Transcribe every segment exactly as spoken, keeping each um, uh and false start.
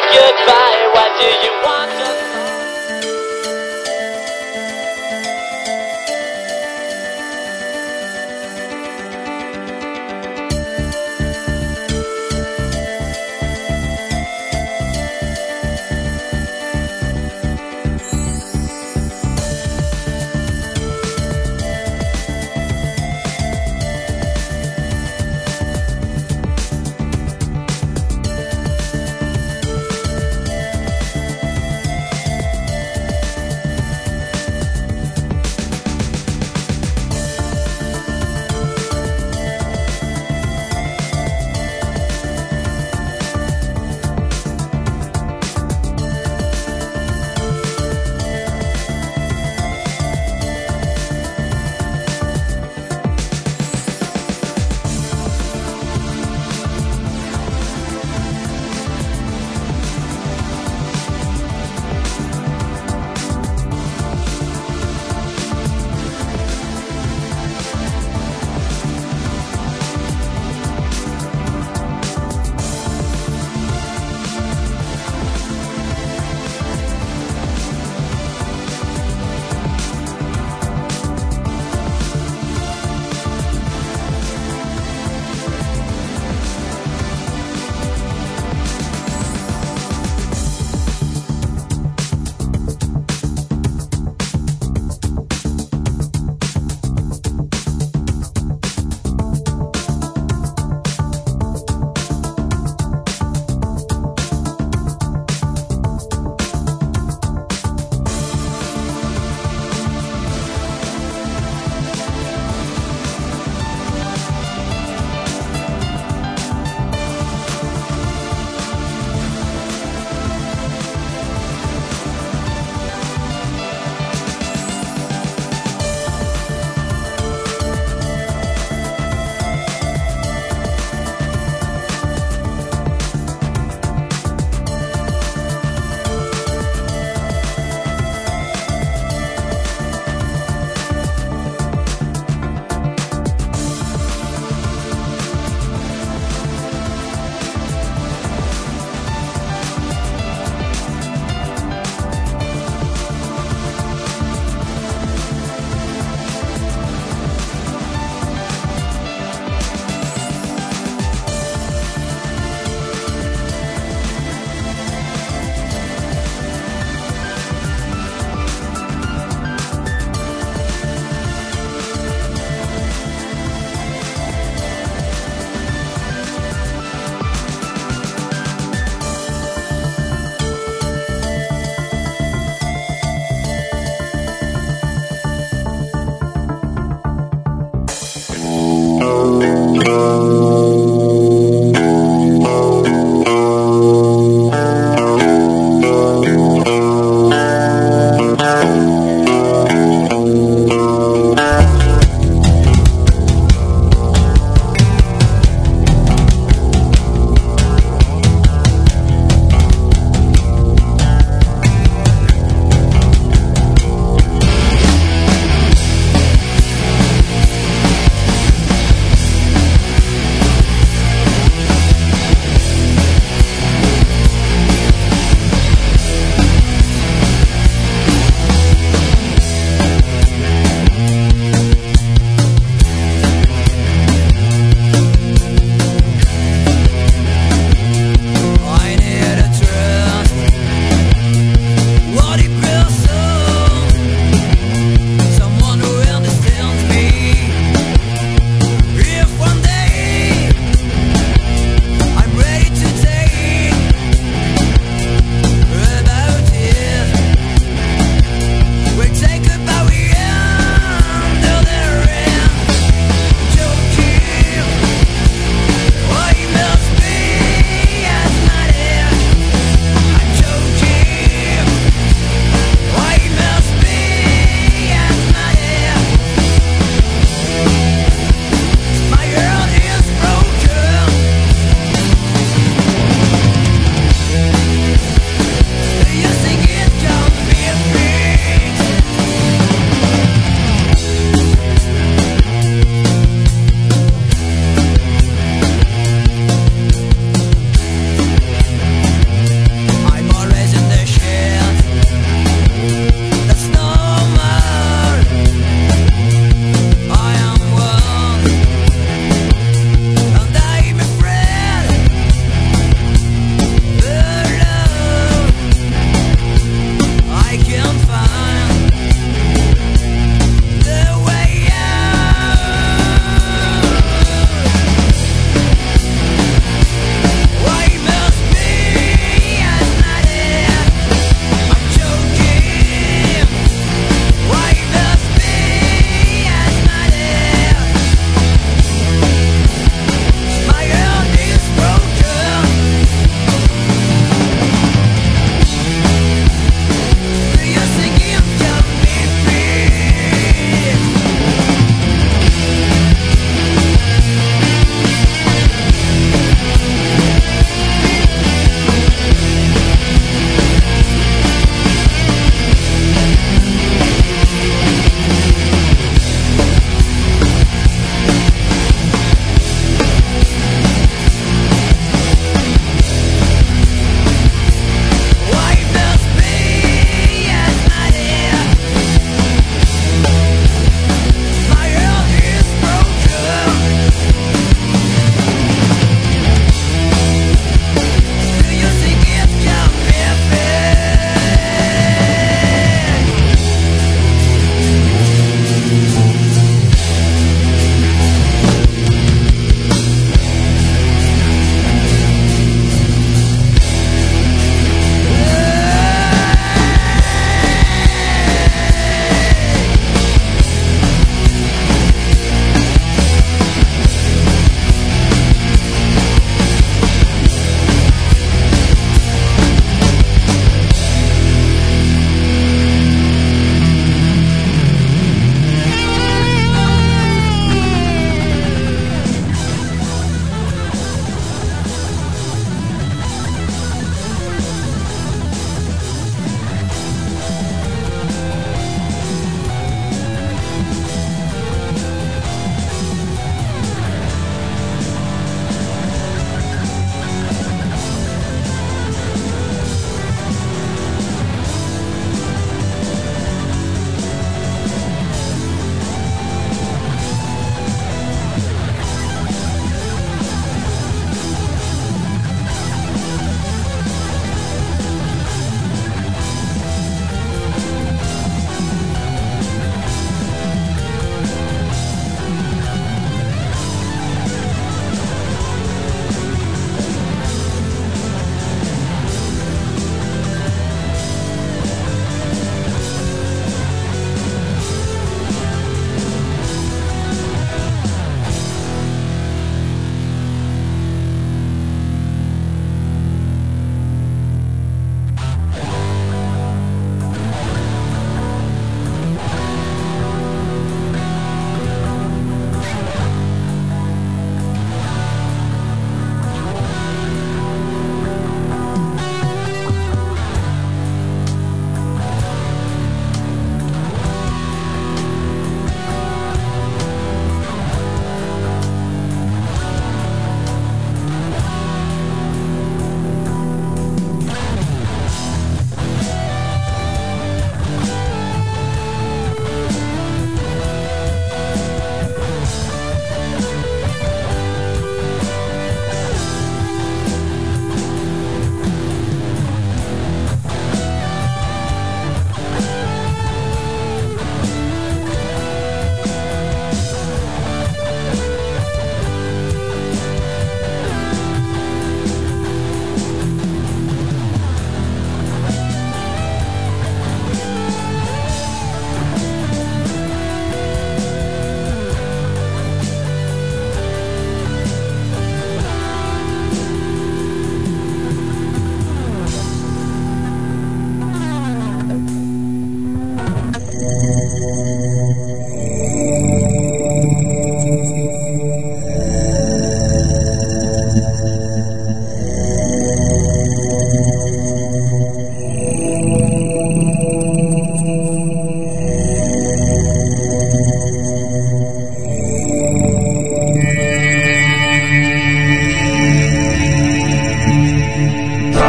goodbye. What do you want to know?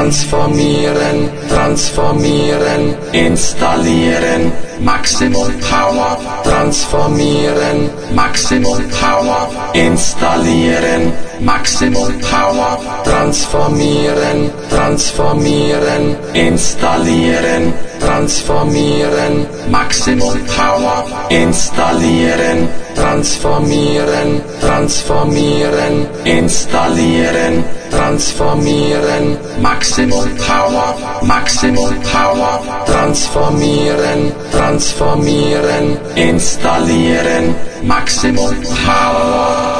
transformieren, transformieren, installieren, Maximum Power, transformieren, Maximum Power, installieren, Maximum Power, transformieren, transformieren, installieren, transformieren, Maximum Power, installieren, transformieren, transformieren, installieren, transformieren, Maximum Power, Maximum Power, transformieren, transformieren, installieren, Maximum Power.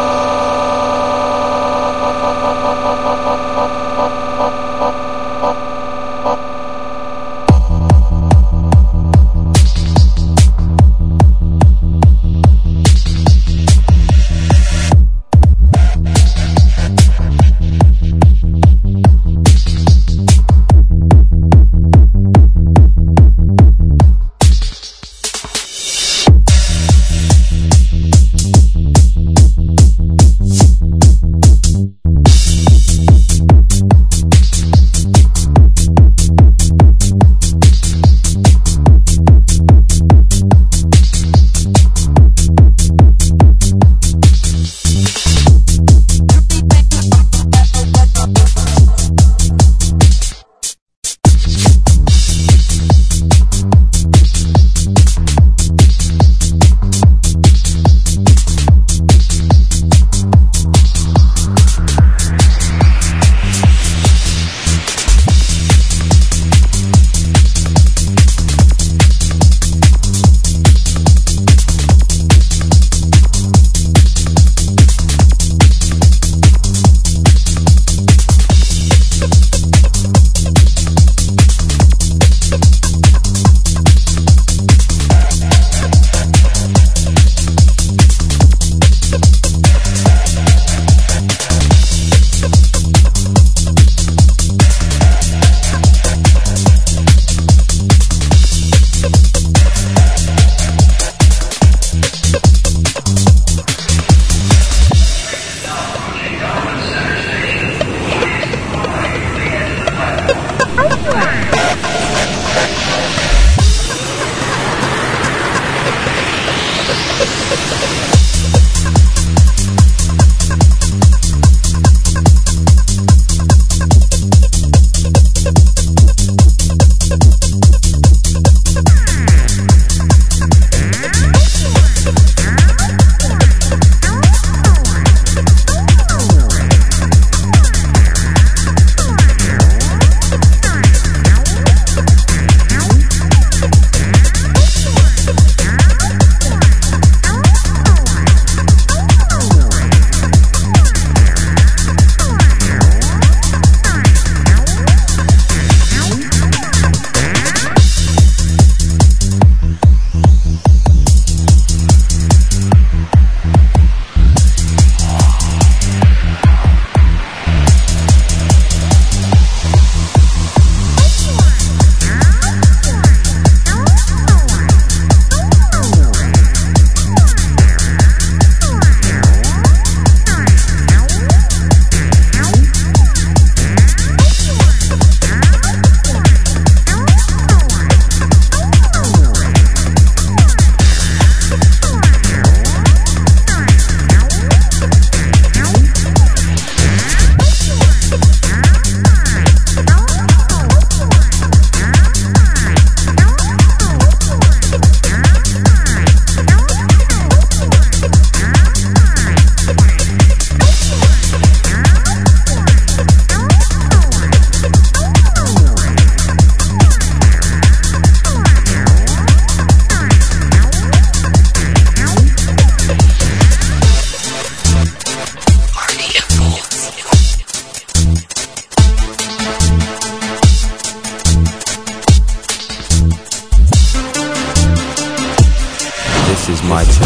my turn.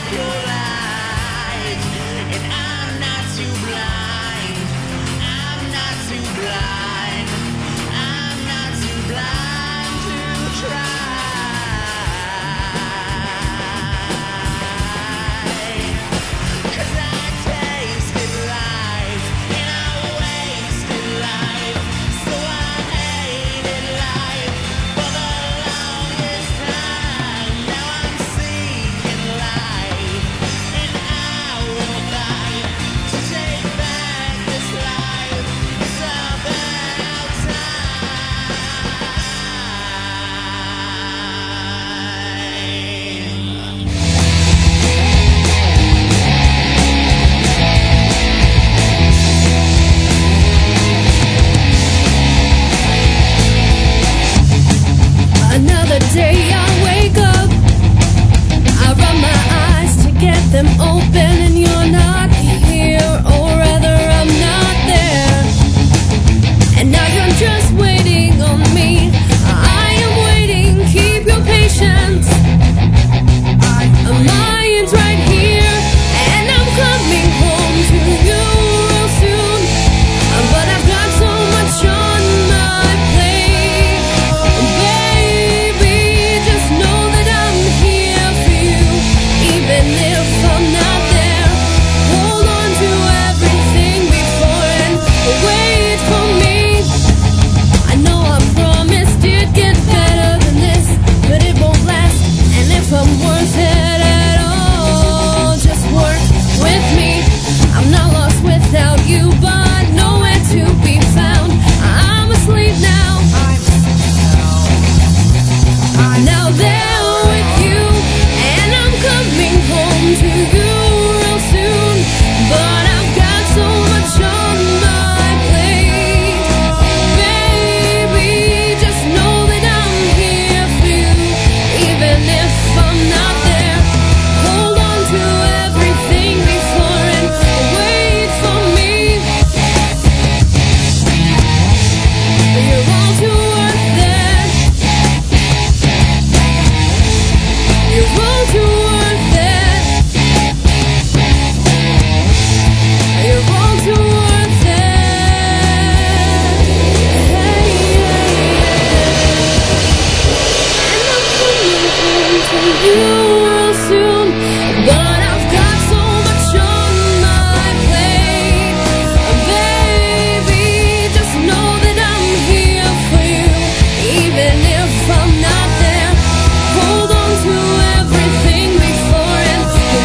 your light, and I'm not too blind. I'm not too blind. I'm not too blind to try. 'Cause I tasted life and I wasted life, so I hated life for the longest time. Now I'm seeking life, and I will fight to take back this life. It's about time. Another day I wake up, I rub my eyes to get them open, and you're not here, or rather I'm not there. And now you're just waiting on me. I am waiting, keep your patience. Mine's right here, and I'm coming home to you real soon. But I've got so much on my plate. Baby, just know that I'm here for you, even if I'm not there. Hold on to everything before and wait for me. I know I promised it'd get better than this, but it won't last. And if I'm worth it at all, just work with me. I'm not lost without you, but nowhere to be found. I'm asleep now. Now there with you, and I'm coming home to you real soon. But I've got so much on my plate. Baby, just know that I'm here for you, even if I'm not there. Hold on to everything before and wait for me. You're all too worth it. You're all too worth it. You're all too worth it. Hey, hey, hey. And I'm coming home to you real soon. But I've got so much on my plate. Baby, just know that I'm here for you, even if I'm not there. Hold on to everything before and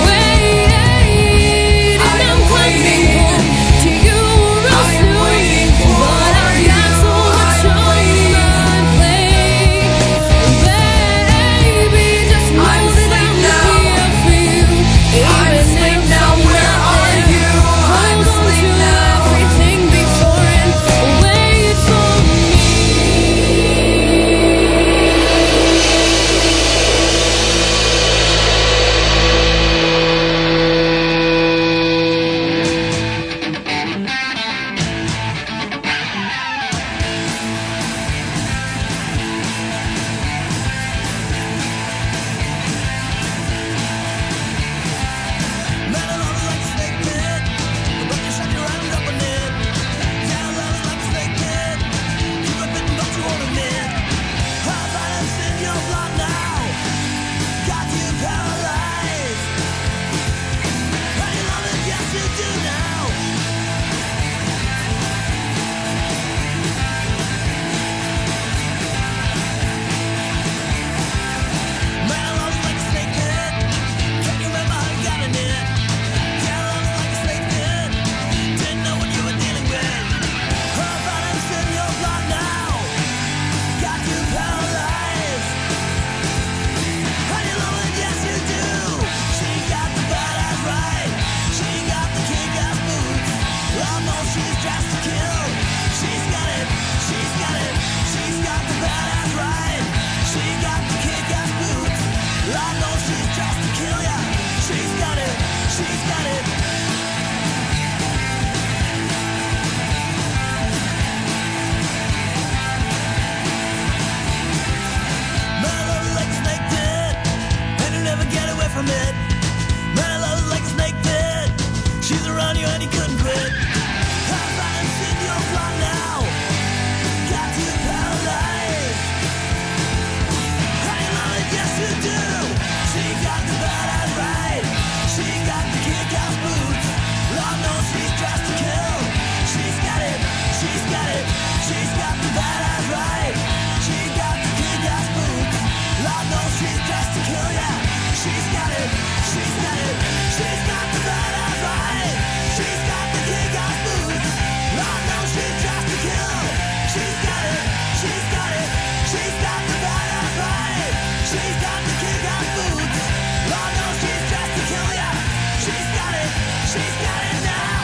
wait. And I'm coming home to you real soon. But I've got so much on my plate. Baby, just know that I'm here for you, even if I'm not there. Hold on to everything before and wait for me. Metal love is like a snake pit, but you shut your eyes up in it. Down love is like a snake pit, keep it bitten but you won't admit. Her violence in your blood now got you paralyzed. And you love it, yes you do now. Metal love is like a snake pit, can't you remember how you got in it? Down love is like a snake pit, didn't know what you were dealing with. Her violence in your blood now got you paralyzed. And you love it, yes you do. She got the badass right, she got the kick-ass boots. Lord knows she's dressed to kill. She's got it, she's got it, she's got the badass right. She got the kick-ass boots. Lord knows she's dressed to kill ya. She's got it, she's got it. Metal love is like a snake pit, and you never get away from it. and he couldn't quit. Her violence in your blood now. Got you paralyzed. I love it, yes you do. She got the badass right. She got the kick-ass boots. Lord knows she's dressed to kill. She's got it, she's got it. She's got the badass right. She got the kick-ass boots. Lord knows she's dressed to kill, yeah. She's got it, she's got it. She's got the badass right. She's got the kick-ass boots. Lord knows she's dressed to kill. She's got it, she's got it. She's got the badass right. She's got the kick-ass boots. Lord knows she's dressed to kill, yeah. She's got it, she's got it now.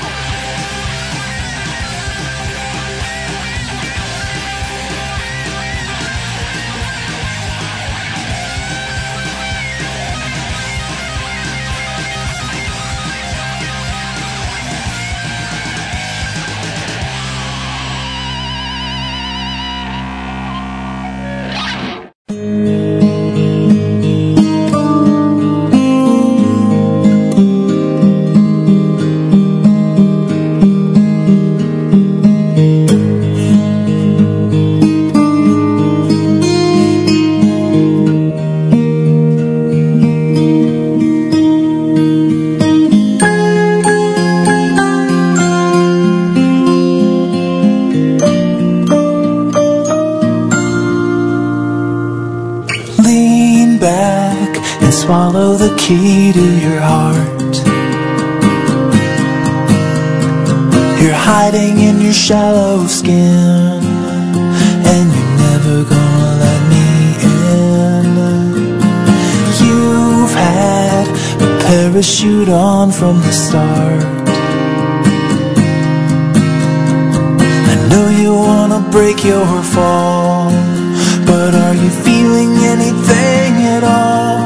Lean back and swallow the key to your heart. You're hiding in your shallow skin, and you're never gonna let me in. You've had a parachute on from the start. I know you wanna break your fall, but are you feeling anything at all?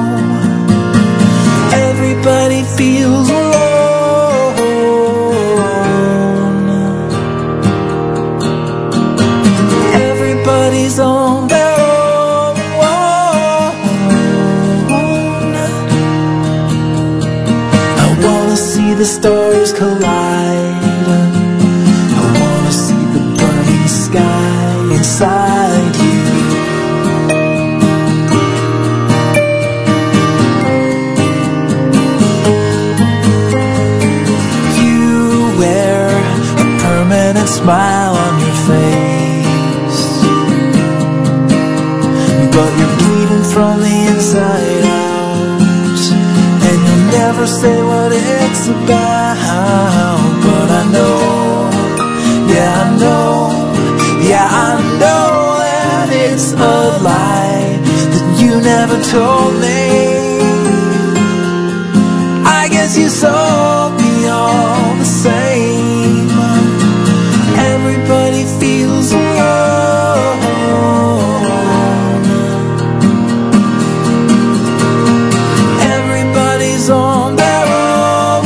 Everybody feels alone. Everybody's on their own. I wanna see the stars collide. I wanna see the burning sky inside you. Smile on your face, but you're bleeding from the inside out, and you'll never say what it's about. But I know, yeah I know, yeah I know that it's a lie that you never told me. I guess you sold me all the same. Everybody feels alone. Everybody's on their own.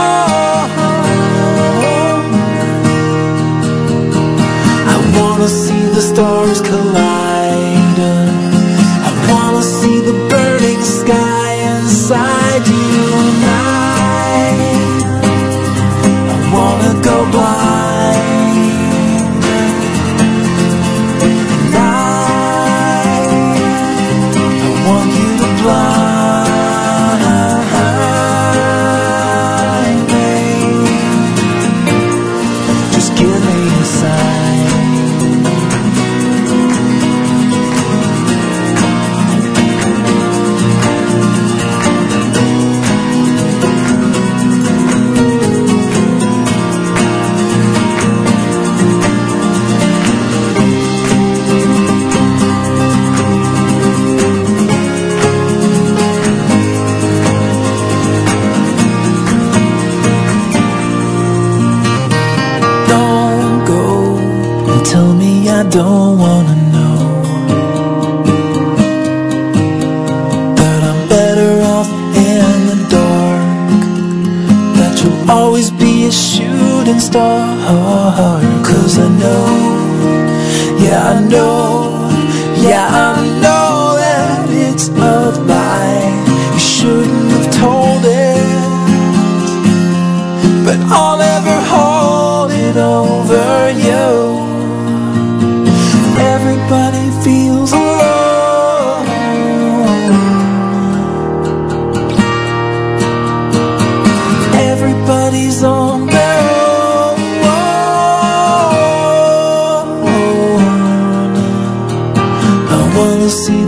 I wanna see the stars collide. I wanna see the burning sky inside you and I. I wanna go blind. I don't wanna know that I'm better off in the dark, that you'll always be a shooting star. 'Cause I know, yeah I know, yeah I know that it's a lie. You shouldn't have told it, but all ever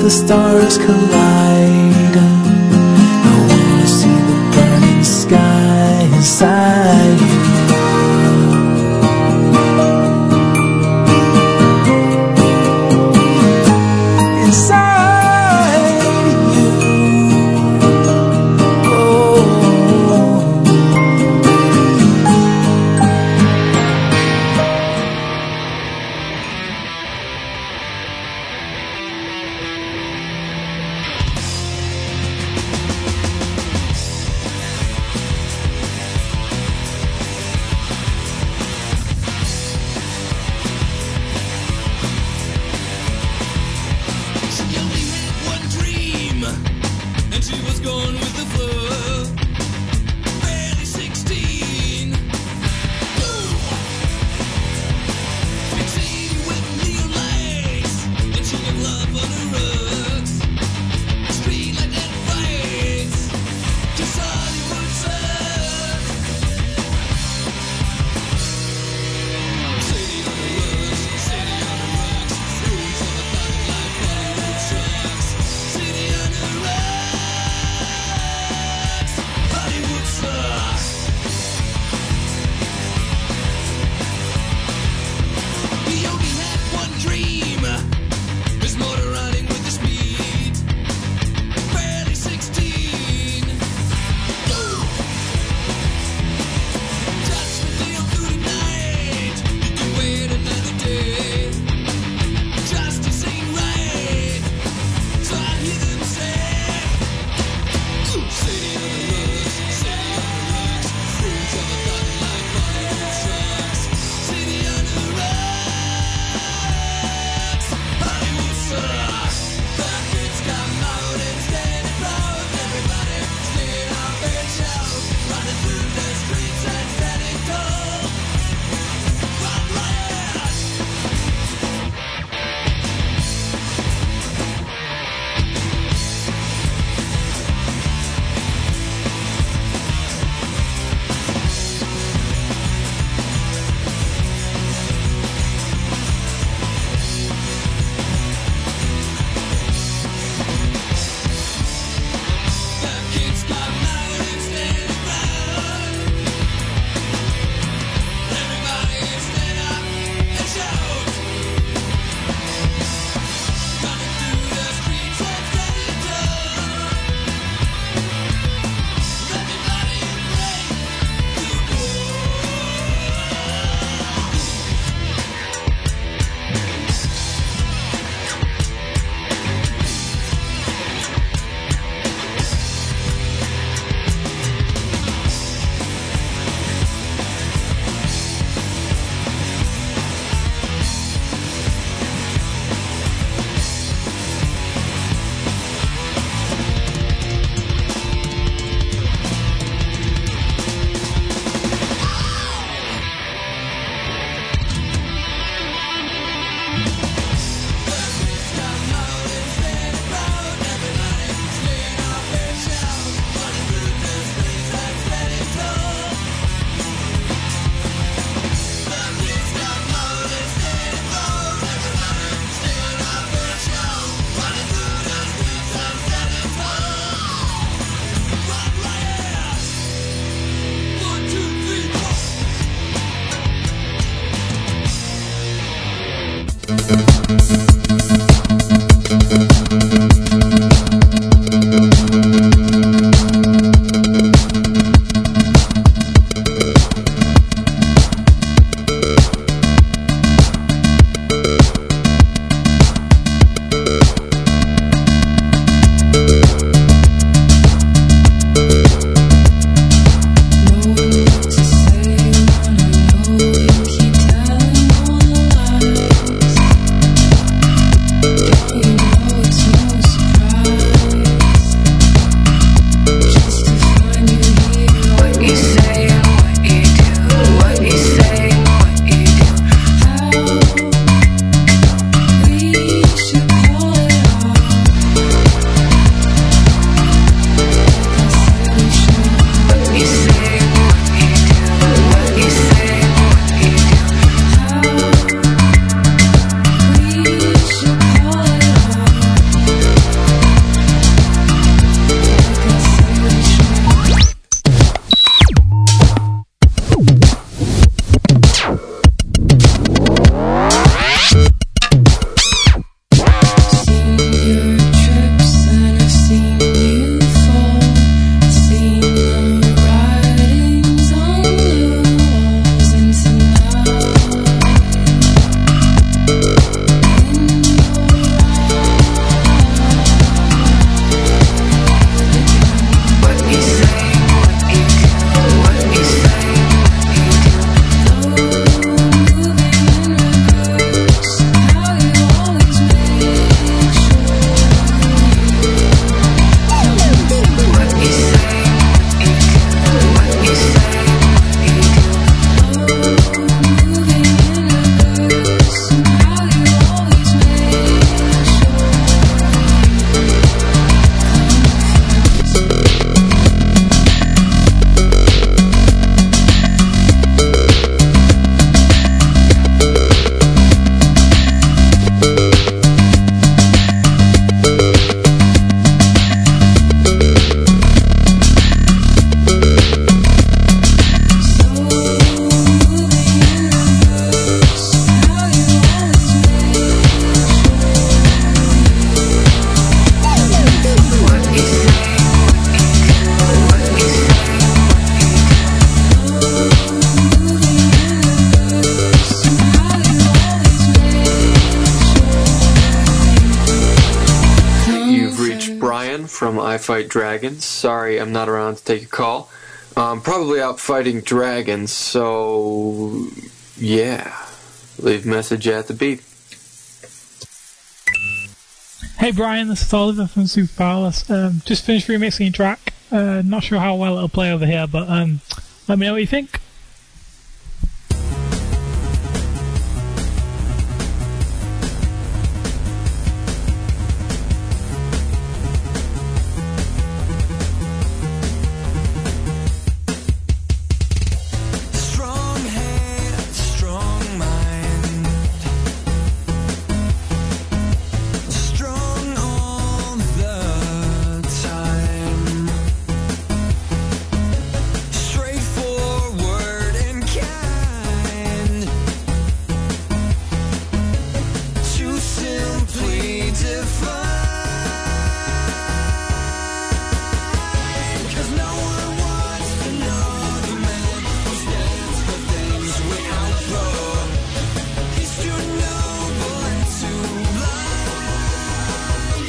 the stars collide. I wanna see the burning sky inside you. I Fight Dragons. Sorry, I'm not around to take a call. I'm probably out fighting dragons, so yeah. Leave message at the beep. Hey Brian, this is Oliver from Super Powerless. Um, just finished remixing a track. Uh, not sure how well it'll play over here, but um, let me know what you think. Strong head, strong mind, strong all the time, straightforward and kind, too simply defined. 'Cause no one wants to know the man who stands for things we outgrow. He's too noble and too blind.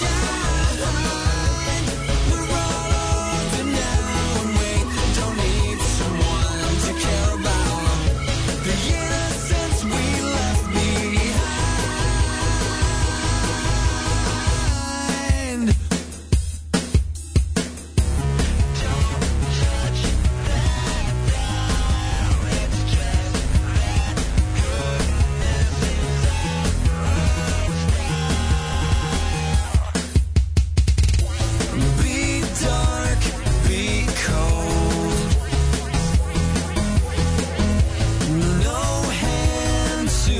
We're all older now and we don't need someone to care about the innocence we left behind. Be dark, be cold. No hand to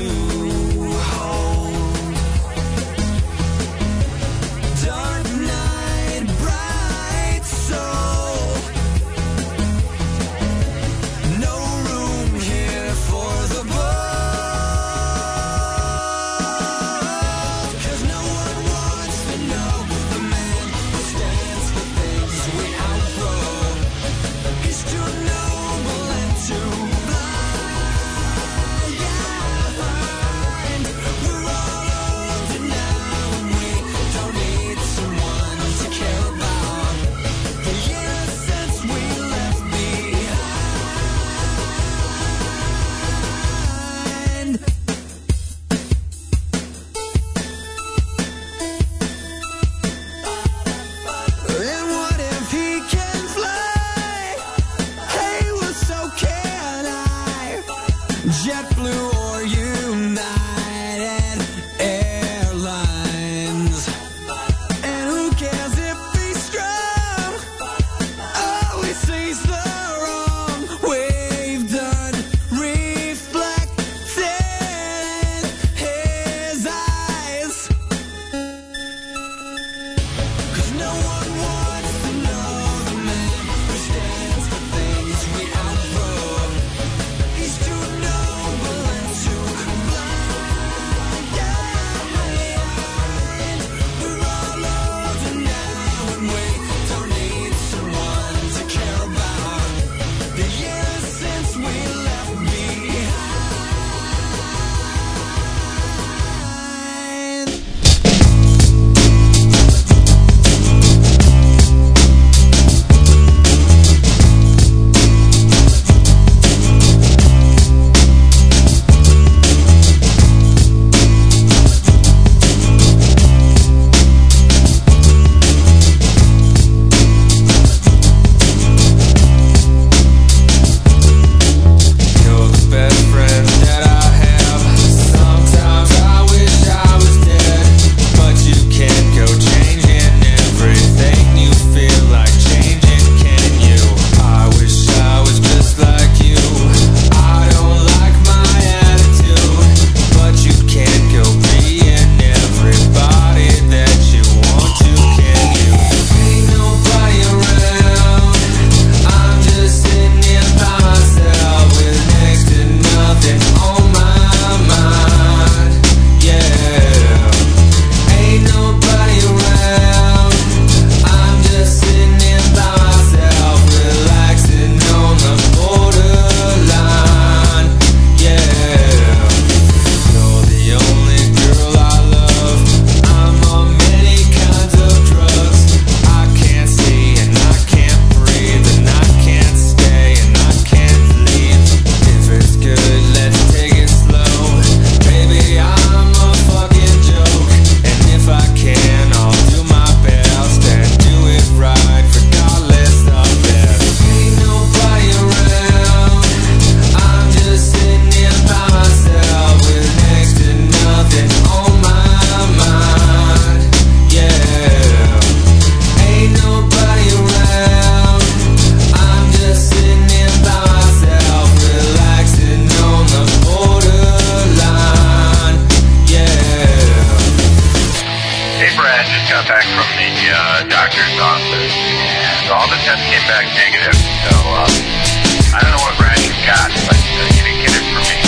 hold. Dark night, bright soul. No room here for the bold. 'Cause no one wants to know the man who stands for things we outgrow. He's too noble and too blind. We're all older now and we don't need someone to care about the innocence we left behind. And what if he can fly? Hey, well, so can I. JetBlue or United Airlines. And who cares if he's strong? Oh, he sees the wrong we've done, reflected in his eyes. 'Cause no one wants to know the man who stands for things we outgrow. He's too noble feedback negative. So uh, I don't know what brand you got, but uh, you didn't get it from me.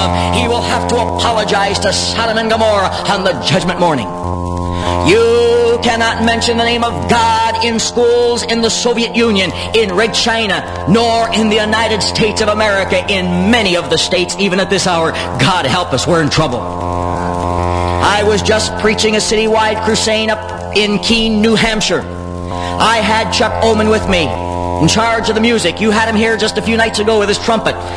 apologize to Sodom and Gomorrah on the judgment morning. You You cannot mention the name of God in schools in the Soviet Union, in Red China, nor in the United States of America. In many of the states, even at this hour, God help us, we're in trouble. I was just preaching a citywide crusade up in Keene, New Hampshire. I had Chuck Oman with me, in charge of the music. You had him here just a few nights ago with his trumpet.